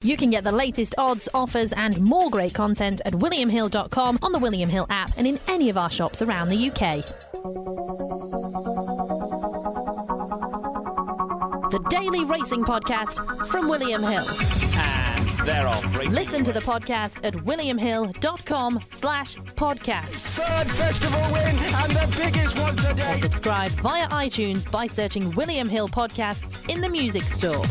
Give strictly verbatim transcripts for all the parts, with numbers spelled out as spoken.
You can get the latest odds, offers and more great content at william hill dot com, on the William Hill app and in any of our shops around the U K. The Daily Racing Podcast from William Hill. And they're off. Listen to the podcast at william hill dot com slash podcast. Third festival win and the biggest one today. Or subscribe via iTunes by searching William Hill Podcasts in the music store.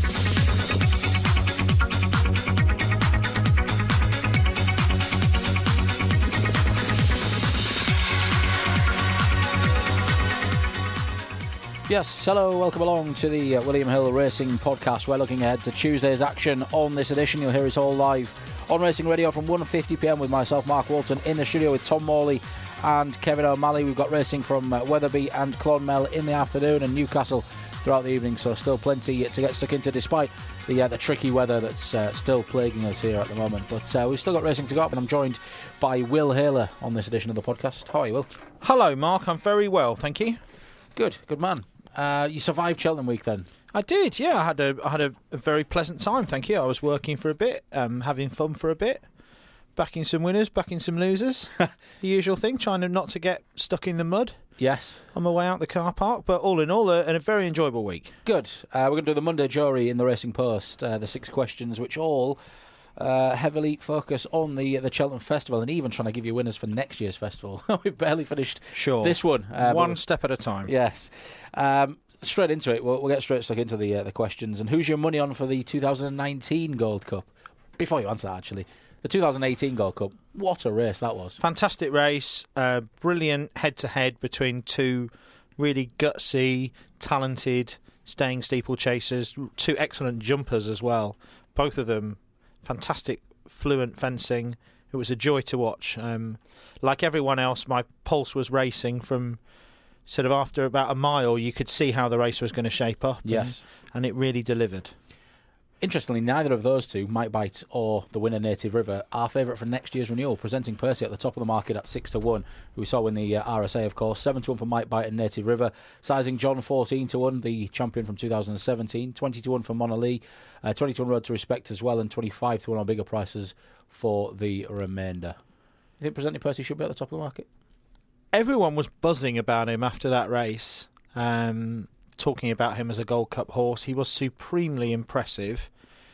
Yes, hello, welcome along to the uh, William Hill Racing Podcast. We're looking ahead to Tuesday's action on this edition. You'll hear us all live on Racing Radio from one fifty p m with myself, Mark Walton, in the studio with Tom Morley and Kevin O'Malley. We've got racing from uh, Wetherby and Clonmel in the afternoon and Newcastle throughout the evening, so still plenty to get stuck into despite the uh, the tricky weather that's uh, still plaguing us here at the moment. But uh, we've still got racing to go, and I'm joined by Will Haler on this edition of the podcast. How are you, Will? Hello, Mark. I'm very well, thank you. Good, good man. Uh, you survived Cheltenham week then? I did, yeah. I had a I had a, a very pleasant time, thank you. I was working for a bit, um, having fun for a bit, backing some winners, backing some losers. The usual thing, trying to not to get stuck in the mud. Yes. On my way out the car park, but all in all, a, a very enjoyable week. Good. Uh, we're going to do the Monday jury in the Racing Post, uh, the six questions, which all uh, heavily focus on the the Cheltenham Festival, and even trying to give you winners for next year's festival. We've barely finished sure. this one. Uh, one step at a time. Yes. Um, straight into it. We'll, we'll get straight stuck into the uh, the questions. And who's your money on for the two thousand nineteen Gold Cup? Before you answer that, actually, the two thousand eighteen Gold Cup. What a race that was! Fantastic race. Uh, brilliant head-to-head between two really gutsy, talented, staying steeplechasers. Two excellent jumpers as well. Both of them fantastic, fluent fencing. It was a joy to watch. Um, like everyone else, my pulse was racing from sort of after about a mile. You could see how the race was going to shape up. Yes. And, and it really delivered. Interestingly, neither of those two, Mike Bite or the winner Native River, are favourite for next year's renewal, presenting Percy at the top of the market at six to one, who we saw win the uh, R S A, of course. seven to one for Mike Bite and Native River. Sizing John fourteen to one, the champion from two thousand seventeen. twenty to one for Mona Lee. Uh, twenty to one Road to Respect as well, and twenty-five to one on bigger prices for the remainder. You think Presenting Percy should be at the top of the market? Everyone was buzzing about him after that race, um, talking about him as a Gold Cup horse. He was supremely impressive.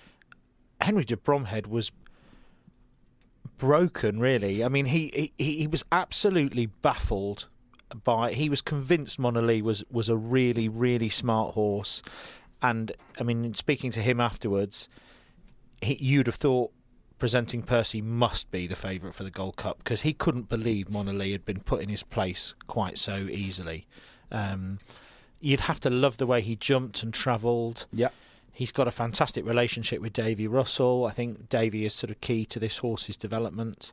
Henry de Bromhead was broken, really. I mean, he, he, he was absolutely baffled by... He was convinced Mona Lee was, was a really, really smart horse. And, I mean, speaking to him afterwards, he, you'd have thought Presenting Percy must be the favourite for the Gold Cup, because he couldn't believe Mona Lee had been put in his place quite so easily. Um, you'd have to love the way he jumped and travelled. Yeah. He's got a fantastic relationship with Davy Russell. I think Davy is sort of key to this horse's development.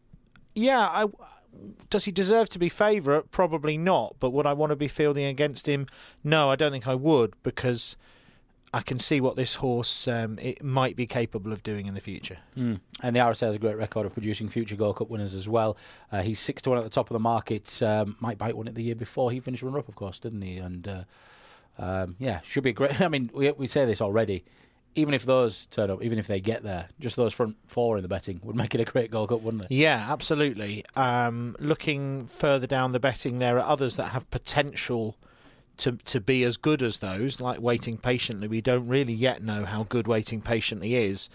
Yeah, I, does he deserve to be favourite? Probably not. But would I want to be fielding against him? No, I don't think I would, because I can see what this horse um, it might be capable of doing in the future. Mm. And the R S A has a great record of producing future Gold Cup winners as well. Uh, he's six to one at the top of the market. Um, Mike Bite won it the year before. He finished runner-up, of course, didn't he? And... Uh, Um, yeah, should be great. I mean, we we say this already. Even if those turn up, even if they get there, just those front four in the betting would make it a great Gold Cup, wouldn't it? Yeah, absolutely. Um, looking further down the betting, there are others that have potential to to be as good as those, like Waiting Patiently. We don't really yet know how good Waiting Patiently is,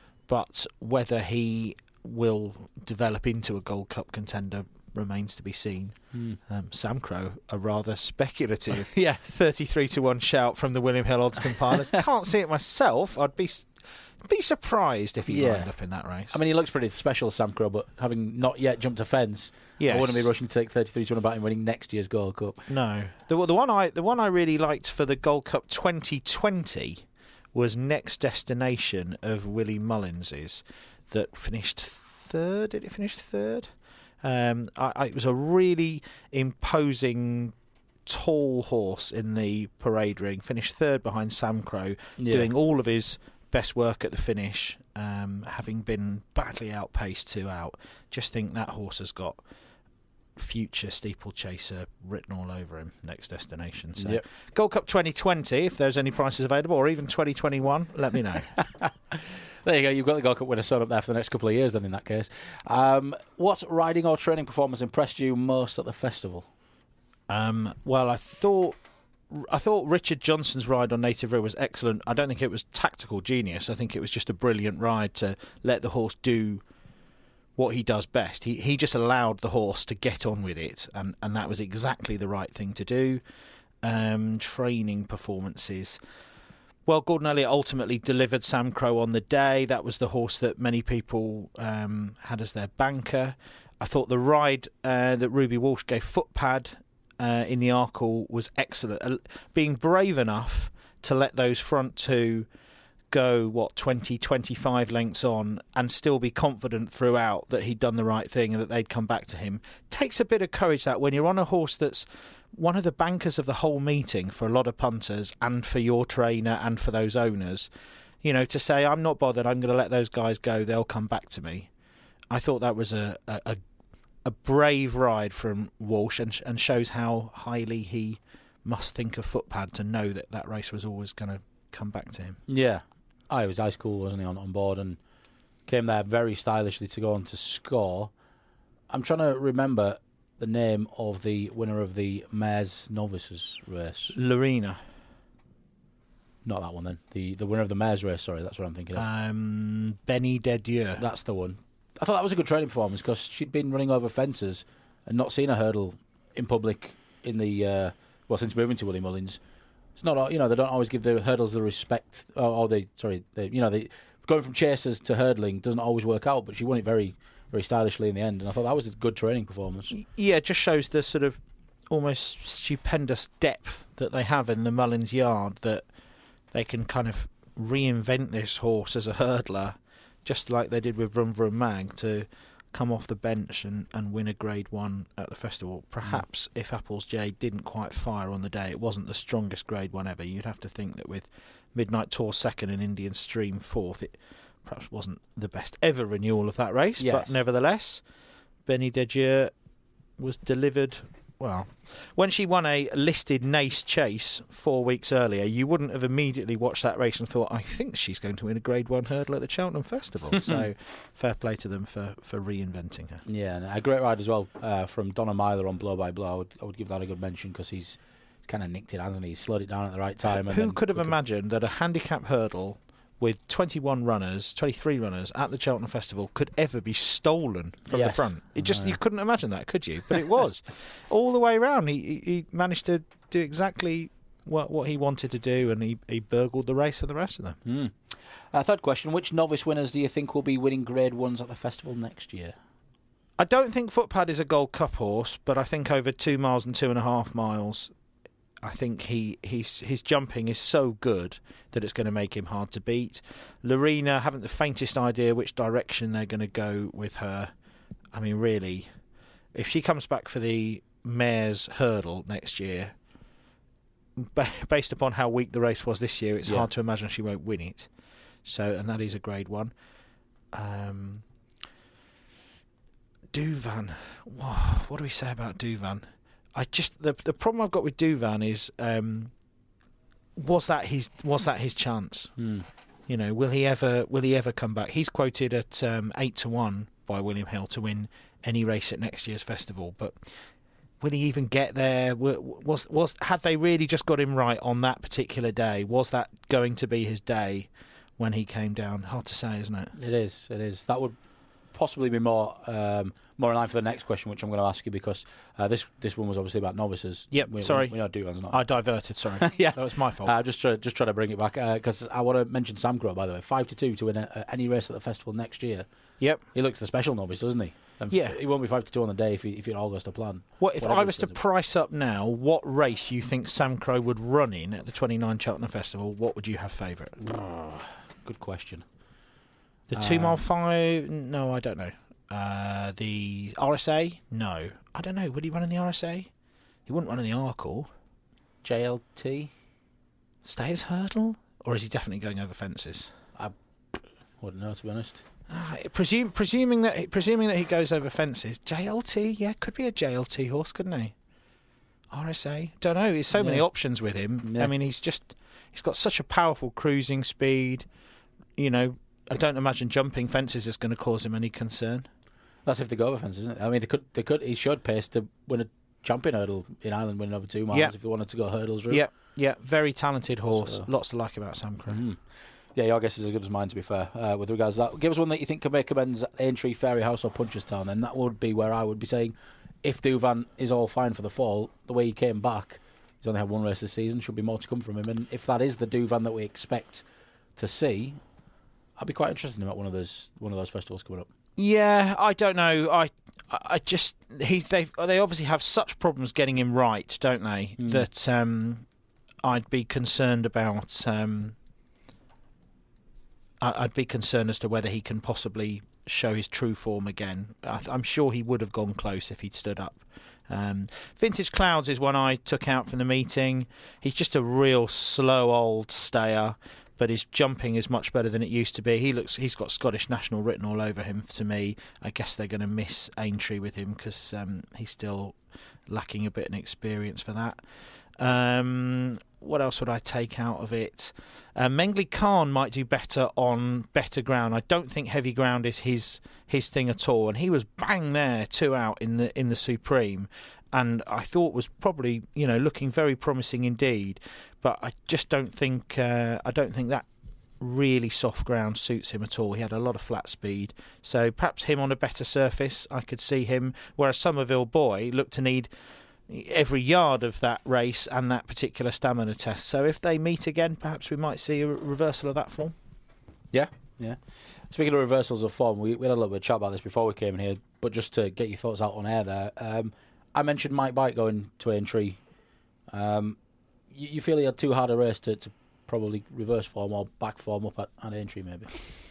but whether he will develop into a Gold Cup contender remains to be seen. Mm. Um, Sam Crow, a rather speculative yes. thirty-three to one shout from the William Hill odds compilers. Can't see it myself. I'd be be surprised if he yeah. lined up in that race. I mean, he looks pretty special, Sam Crow, but having not yet jumped a fence, yes. I wouldn't be rushing to take thirty-three to one about him winning next year's Gold Cup. No. The, the one I the one I really liked for the Gold Cup twenty twenty was Next Destination of Willie Mullins's, that finished third. Did it finish third? Um, I, I, it was a really imposing, tall horse in the parade ring. Finished third behind Sam Crow, yeah. doing all of his best work at the finish, um, having been badly outpaced two out. Just think that horse has got future steeplechaser written all over him. Next destination. So Yep. Gold Cup twenty twenty, if there's any prices available, or even twenty twenty-one, let me know. There you go. You've got the Gold Cup winner sewn up there for the next couple of years. Then, in that case, um, what riding or training performance impressed you most at the festival? Um, well, I thought I thought Richard Johnson's ride on Native River was excellent. I don't think it was tactical genius. I think it was just a brilliant ride to let the horse do what he does best. He he just allowed the horse to get on with it, and, and that was exactly the right thing to do. Um, training performances. Well, Gordon Elliott ultimately delivered Sam Crow on the day. That was the horse that many people um, had as their banker. I thought the ride uh, that Ruby Walsh gave Footpad uh, in the Arkle was excellent. Uh, being brave enough to let those front two go, what, twenty, twenty-five lengths on and still be confident throughout that he'd done the right thing and that they'd come back to him. Takes a bit of courage, that, when you're on a horse that's one of the bankers of the whole meeting for a lot of punters and for your trainer and for those owners, you know, to say, I'm not bothered, I'm going to let those guys go, they'll come back to me. I thought that was a a, a, a brave ride from Walsh, and, and shows how highly he must think of Footpad to know that that race was always going to come back to him. Yeah. Oh, he was ice cool, wasn't he, on, on board, and came there very stylishly to go on to score. I'm trying to remember the name of the winner of the Mares Novices race. Lorena. Not that one, then. The the winner of the Mares race, sorry, that's what I'm thinking of. Um, Benny Dedieu. That's the one. I thought that was a good training performance because she'd been running over fences and not seen a hurdle in public in the, uh, well, since moving to Willie Mullins. It's not, you know, they don't always give the hurdles the respect, or, or they, sorry, they, you know, they, going from chasers to hurdling doesn't always work out, but she won it very, very stylishly in the end, and I thought that was a good training performance. Yeah, it just shows the sort of almost stupendous depth that they have in the Mullins yard, that they can kind of reinvent this horse as a hurdler, just like they did with Vroom Vroom Mag, to come off the bench and, and win a Grade One at the festival. Perhaps mm. if Apples J didn't quite fire on the day, it wasn't the strongest Grade One ever. You'd have to think that with Midnight Tour second and Indian Stream fourth, it perhaps wasn't the best ever renewal of that race. Yes. But nevertheless, Benny Dedieu was delivered. Well, when she won a listed Nace Chase four weeks earlier, you wouldn't have immediately watched that race and thought, I think she's going to win a Grade One hurdle at the Cheltenham Festival. So fair play to them for, for reinventing her. Yeah, and a great ride as well uh, from Donna Myler on Blow by Blow. I would, I would give that a good mention because he's, he's kind of nicked it, hasn't he? He's slowed it down at the right time. And Who then could have quicker. imagined that a handicap hurdle with twenty-one runners, twenty-three runners at the Cheltenham Festival could ever be stolen from Yes. the front? It just No. You couldn't imagine that, could you? But it was. All the way around, he, he he managed to do exactly what what he wanted to do, and he, he burgled the race for the rest of them. Mm. Uh, third question, which novice winners do you think will be winning Grade Ones at the festival next year? I don't think Footpad is a Gold Cup horse, but I think over two miles and two and a half miles, I think he he's, his jumping is so good that it's going to make him hard to beat. Lorena, haven't the faintest idea which direction they're going to go with her. I mean, really, if she comes back for the Mares Hurdle next year, ba- based upon how weak the race was this year, it's Yeah. hard to imagine she won't win it. So, and that is a Grade One. Um, Douvan, Whoa, what do we say about Douvan? I just the the problem I've got with Douvan is um, was that his was that his chance? Mm. You know, will he ever will he ever come back? He's quoted at um, eight to one by William Hill to win any race at next year's festival, but will he even get there? Was was had they really just got him right on that particular day? Was that going to be his day when he came down? Hard to say, isn't it? It is, it is. That would possibly be more um, more in line for the next question, which I'm going to ask you, because uh, this this one was obviously about novices. Yep, we, sorry. We, we don't do ones, not. I diverted, sorry. Yes. That was my fault. Uh, just try, just try to bring it back, because uh, I want to mention Sam Crow, by the way. Five to two to win a, a, any race at the festival next year. Yep. He looks the special novice, doesn't he? And Yeah. He won't be five to two on the day if, he, if it all goes to plan. What if Whatever I was to it is. price up now what race you think Sam Crow would run in at the twenty-nine Cheltenham Festival? What would you have favourite? Good question. The two mile Um, five? No, I don't know. Uh, the R S A? No, I don't know. Would he run in the R S A? He wouldn't run in the Arkle. J L T? Stayers Hurdle, or is he definitely going over fences? Wouldn't know, to be honest. Uh, presume, presuming that presuming that he goes over fences, J L T, yeah, could be a J L T horse, couldn't he? R S A, don't know. There's so yeah. many options with him. Yeah. I mean, he's just he's got such a powerful cruising speed. You know, I don't imagine jumping fences is going to cause him any concern. That's if they go over fences, isn't it? I mean, they could, they could. He should pace to win a champion hurdle in Ireland, winning over two miles yeah. if he wanted to go hurdles route. Yeah, yeah, very talented horse. So, lots to like about Sam Crow. Mm-hmm. Yeah, your guess is as good as mine, to be fair, uh, with regards to that. Give us one that you think could make amends at Aintree, Fairyhouse or Punchestown, then that would be where I would be saying, if Douvan is all fine for the fall, the way he came back, he's only had one race this season, should be more to come from him. And if that is the Douvan that we expect to see, I'd be quite interested in him at one of those one of those festivals coming up. Yeah, I don't know. I, I just he they they obviously have such problems getting him right, don't they? Mm. That um, I'd be concerned about. Um, I'd be concerned as to whether he can possibly show his true form again. I'm sure he would have gone close if he'd stood up. Um, Vintage Clouds is one I took out from the meeting. He's just a real slow old stayer, but his jumping is much better than it used to be. He looks, he's got Scottish National written all over him to me. I guess they're going to miss Aintree with him because um, he's still lacking a bit in experience for that. Um, what else would I take out of it? Uh, Mengley Khan might do better on better ground. I don't think heavy ground is his his thing at all, and he was bang there, two out in the in the Supreme, and I thought was probably you know looking very promising indeed. But I just don't think uh, I don't think that really soft ground suits him at all. He had a lot of flat speed, so perhaps him on a better surface, I could see him. Whereas Somerville Boy looked to need every yard of that race and that particular stamina test. So if they meet again, perhaps we might see a reversal of that form. Yeah, yeah. Speaking of reversals of form, we, we had a little bit of chat about this before we came in here, but just to get your thoughts out on air there, um, I mentioned Mike Bite going to Aintree. Um, you, you feel he had too hard a race to, to probably reverse form or back form up at, at Aintree, maybe?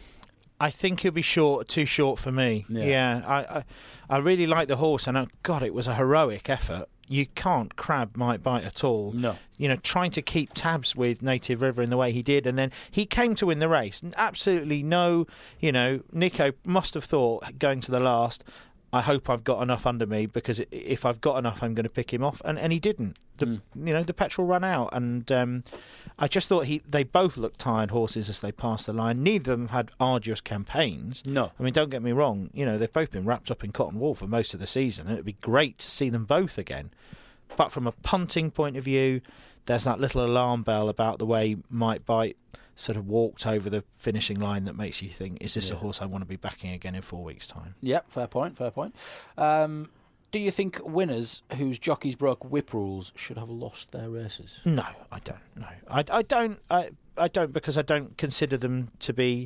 I think he'll be short, too short for me. Yeah, yeah I, I, I really like the horse, and I, God, it was a heroic effort. You can't crab Mike Bite at all. No. You know, trying to keep tabs with Native River in the way he did, and then he came to win the race. Absolutely no, you know, Nico must have thought, going to the last, I hope I've got enough under me, because if I've got enough, I'm going to pick him off. And, and he didn't. The, mm. You know, the petrol ran out, and um, I just thought he they both looked tired horses as they passed the line. Neither of them had arduous campaigns. No. I mean, don't get me wrong. You know, they've both been wrapped up in cotton wool for most of the season, and it'd be great to see them both again. But from a punting point of view, there's that little alarm bell about the way Mike Bite sort of walked over the finishing line that makes you think, is this yeah. a horse I want to be backing again in four weeks' time? Yep, fair point, fair point. Um, do you think winners whose jockeys broke whip rules should have lost their races? No, I don't. No, I, I don't. I, I don't because I don't consider them to be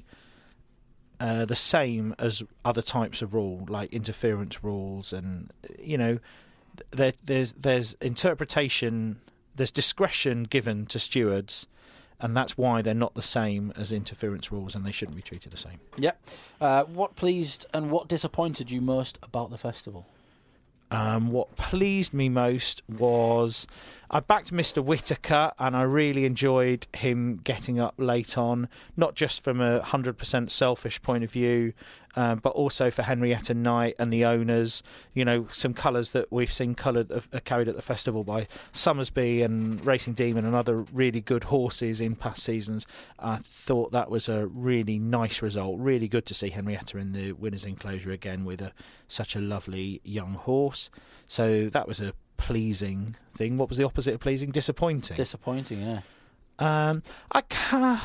uh, the same as other types of rule, like interference rules, and you know, there, there's there's interpretation, there's discretion given to stewards. And that's why they're not the same as interference rules, and they shouldn't be treated the same. Yep. Uh, what pleased and what disappointed you most about the festival? Um, what pleased me most was I backed Mister Whittaker, and I really enjoyed him getting up late on, not just from a one hundred percent selfish point of view, um, but also for Henrietta Knight and the owners. You know, some colours that we've seen coloured uh, carried at the festival by Summersby and Racing Demon and other really good horses in past seasons. I thought that was a really nice result. Really good to see Henrietta in the winner's enclosure again with a, such a lovely young horse. So that was a pleasing thing. What was the opposite of pleasing? Disappointing. Disappointing, yeah. Um, I can't...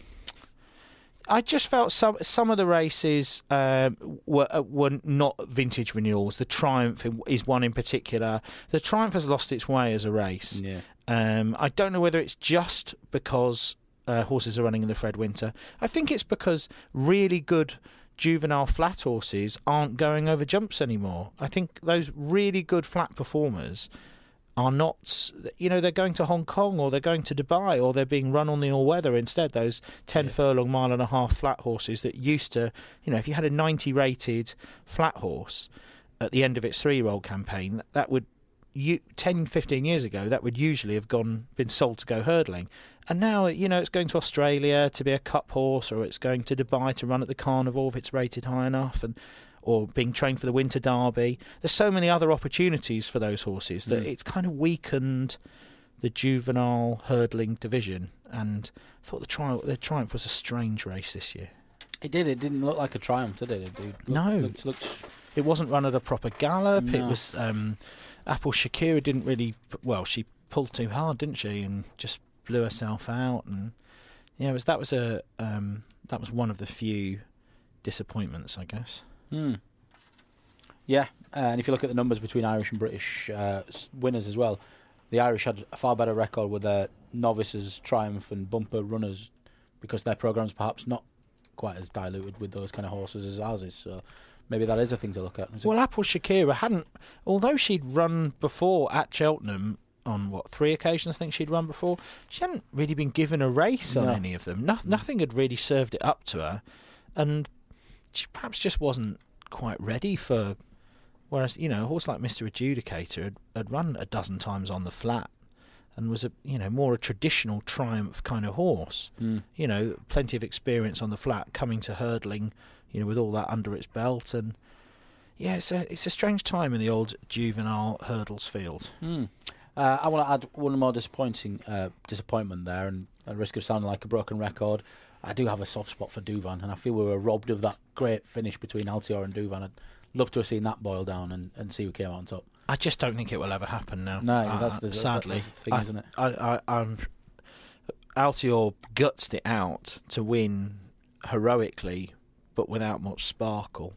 I just felt some some of the races um, were uh, were not vintage renewals. The Triumph is one in particular. The Triumph has lost its way as a race. Yeah. Um, I don't know whether it's just because uh, horses are running in the Fred Winter. I think it's because really good juvenile flat horses aren't going over jumps anymore. I think those really good flat performers are not, you know, they're going to Hong Kong or they're going to Dubai or they're being run on the all-weather instead, those ten yeah. furlong, mile and a half flat horses that used to, you know, if you had a ninety rated flat horse at the end of its three-year-old campaign, that would, you, ten, fifteen years ago, that would usually have gone been sold to go hurdling. And now, you know, it's going to Australia to be a cup horse, or it's going to Dubai to run at the Carnival if it's rated high enough, and or being trained for the Winter Derby. There's so many other opportunities for those horses that mm. it's kind of weakened the juvenile hurdling division. And I thought the, tri- the Triumph was a strange race this year. It did. It didn't look like a Triumph, did it? It looked, no. Looked, looked... It wasn't run at a proper gallop. No. It was... Um, Apple Shakira didn't really... Well, she pulled too hard, didn't she? And just blew herself out. And yeah, it was, that was a um, that was one of the few disappointments, I guess. Mm. Yeah, uh, and if you look at the numbers between Irish and British uh, winners as well, the Irish had a far better record with their novices, Triumph and Bumper runners, because their programme's perhaps not quite as diluted with those kind of horses as ours is. So maybe that is a thing to look at. Well, Apple Shakira hadn't, although she'd run before at Cheltenham on, what, three occasions I think she'd run before, she hadn't really been given a race on no. any of them. No, nothing had really served it up to her, and she perhaps just wasn't quite ready for... Whereas, you know, a horse like Mister Adjudicator had, had run a dozen times on the flat and was a, you know, more a traditional Triumph kind of horse. Mm. You know, plenty of experience on the flat, coming to hurdling, you know, with all that under its belt. And yeah, it's a it's a strange time in the old juvenile hurdles field. Mm. Uh, I want to add one more disappointing uh, disappointment there, and at risk of sounding like a broken record, I do have a soft spot for Douvan, and I feel we were robbed of that great finish between Altior and Douvan. I'd love to have seen that boil down and, and see who came out on top. I just don't think it will ever happen now. No, uh, that's the sadly that's the thing, I, isn't it? I, I, I'm Altior gutsed it out to win heroically, but without much sparkle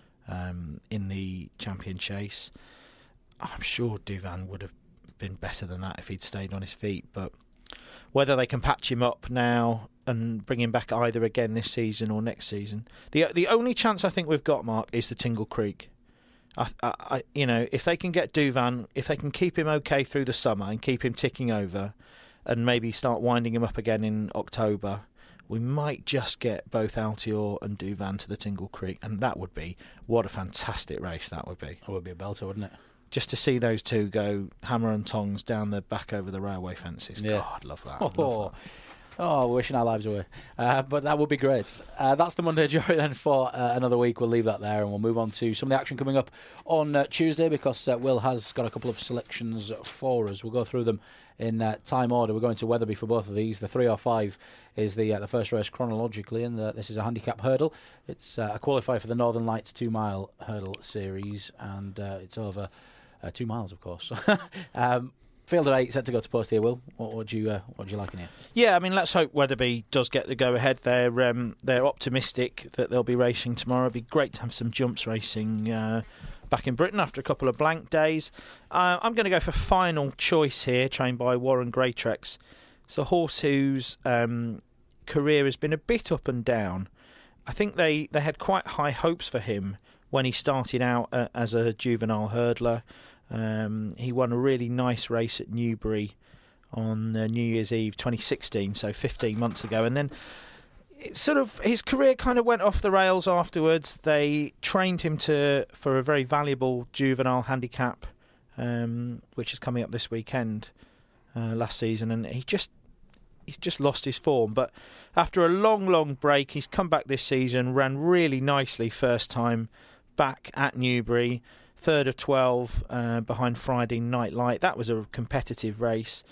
um, in the champion chase. I'm sure Douvan would have been better than that if he'd stayed on his feet, but whether they can patch him up now and bring him back either again this season or next season, the the only chance I think we've got, Mark, is the Tingle Creek. I, I, I, you know, if they can get Douvan, if they can keep him okay through the summer and keep him ticking over, and maybe start winding him up again in October, we might just get both Altior and Douvan to the Tingle Creek, and that would be what a fantastic race that would be. It would be a belter, wouldn't it? Just to see those two go hammer and tongs down the back over the railway fences. Yeah. God, I'd love that. I'd oh, love that. oh, we're wishing our lives away. Uh, but that would be great. Uh, that's the Monday Jury then for uh, another week. We'll leave that there and we'll move on to some of the action coming up on uh, Tuesday, because uh, Will has got a couple of selections for us. We'll go through them in uh, time order. We're going to Wetherby for both of these. The three oh five is the uh, the first race chronologically, and uh, this is a handicap hurdle. It's uh, a qualifier for the Northern Lights two-mile hurdle series, and uh, it's over... Uh, two miles, of course. um, field of eight set to go to post here. Will, what would you uh, what would you like in here? Yeah, I mean, let's hope Wetherby does get the go ahead. They're um, they're optimistic that they'll be racing tomorrow. It'd be great to have some jumps racing uh, back in Britain after a couple of blank days. Uh, I'm going to go for Final Choice here, trained by Warren Greatrex. It's a horse whose um, career has been a bit up and down. I think they, they had quite high hopes for him when he started out uh, as a juvenile hurdler. Um, he won a really nice race at Newbury on uh, New Year's Eve twenty sixteen, so fifteen months ago. And then it sort of his career kind of went off the rails afterwards. They trained him to for a very valuable juvenile handicap, um, which is coming up this weekend, uh, last season, and he just he's just lost his form. But after a long, long break, he's come back this season, ran really nicely first time back at Newbury. Third of twelve uh, behind Friday Night Light. That was a competitive race.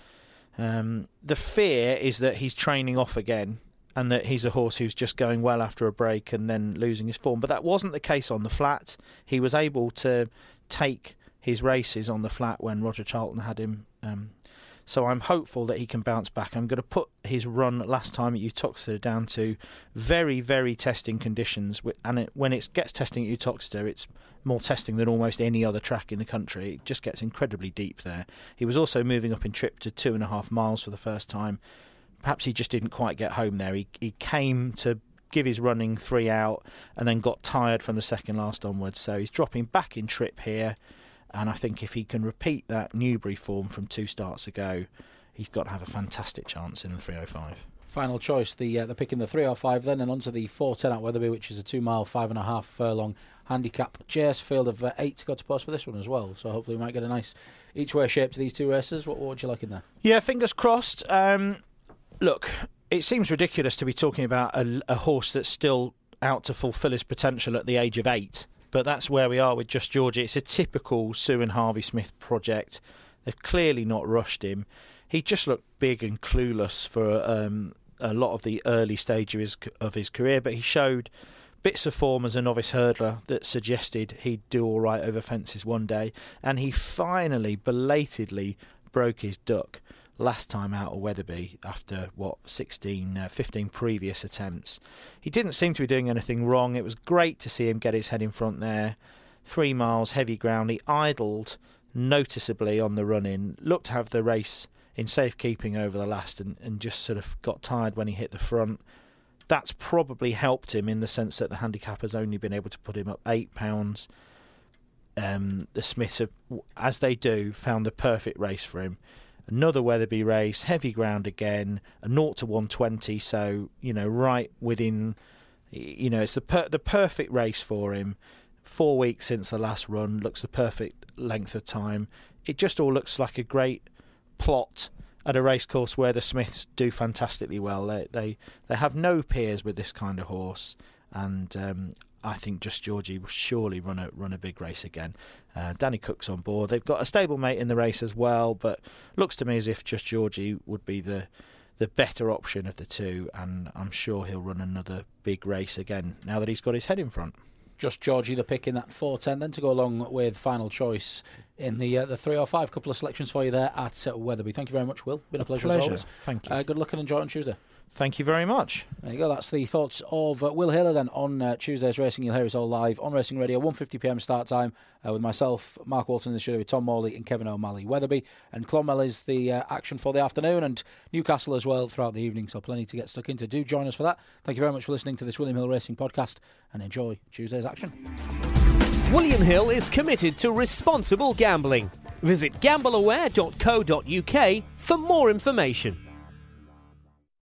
Um, the fear is that he's training off again and that he's a horse who's just going well after a break and then losing his form. But that wasn't the case on the flat. He was able to take his races on the flat when Roger Charlton had him. Um, so I'm hopeful that he can bounce back. I'm going to put his run last time at Uttoxeter down to very, very testing conditions. And it, when it gets testing at Uttoxeter, it's more testing than almost any other track in the country. It just gets incredibly deep there. He was also moving up in trip to two and a half miles for the first time. Perhaps he just didn't quite get home there. He, he came to give his running three out and then got tired from the second last onwards. So he's dropping back in trip here. And I think if he can repeat that Newbury form from two starts ago, he's got to have a fantastic chance in the three oh five. Final choice, the uh, the pick in the three oh five then, and onto the four ten at Wetherby, which is a two mile, five and a half furlong handicap. J S Field of uh, eight got to post for this one as well, so hopefully we might get a nice each-way shape to these two races. What, what would you like in there? Yeah, fingers crossed. Um, look, it seems ridiculous to be talking about a, a horse that's still out to fulfil his potential at the age of eight, but that's where we are with Just Georgie. It's a typical Sue and Harvey Smith project. They've clearly not rushed him. He just looked big and clueless for um, a lot of the early stage of his, of his career, but he showed bits of form as a novice hurdler that suggested he'd do all right over fences one day, and he finally, belatedly, broke his duck last time out of Wetherby after, what, sixteen, uh, fifteen previous attempts. He didn't seem to be doing anything wrong. It was great to see him get his head in front there. Three miles, heavy ground. He idled noticeably on the run-in, looked to have the race in safekeeping over the last, and, and just sort of got tired when he hit the front. That's probably helped him in the sense that the handicap has only been able to put him up eight pounds. Um, the Smiths have, as they do, found the perfect race for him. Another Wetherby race, heavy ground again, a zero to one twenty, so, you know, right within, you know, it's the per- the perfect race for him. Four weeks since the last run, looks the perfect length of time. It just all looks like a great plot at a racecourse where the Smiths do fantastically well. They they, they have no peers with this kind of horse, and um, I think Just Georgie will surely run a run a big race again. Uh, Danny Cook's on board. They've got a stablemate in the race as well, but looks to me as if Just Georgie would be the the better option of the two, and I'm sure he'll run another big race again now that he's got his head in front. Just Georgie, the pick in that four ten, then to go along with final choice in the uh, the three oh five. Couple of selections for you there at uh, Wetherby. Thank you very much, Will. Been a, a pleasure, pleasure as always. Thank you. Uh, good luck and enjoy on Tuesday. Thank you very much. There you go. That's the thoughts of uh, Will Haylor then on uh, Tuesday's racing. You'll hear us all live on Racing Radio, one fifty p m start time, uh, with myself, Mark Walton in the studio with Tom Morley and Kevin O'Malley. Wetherby and Clonmel is the uh, action for the afternoon, and Newcastle as well throughout the evening, so plenty to get stuck into. Do join us for that. Thank you very much for listening to this William Hill Racing podcast, and enjoy Tuesday's action. William Hill is committed to responsible gambling. Visit gamble aware dot co dot uk for more information.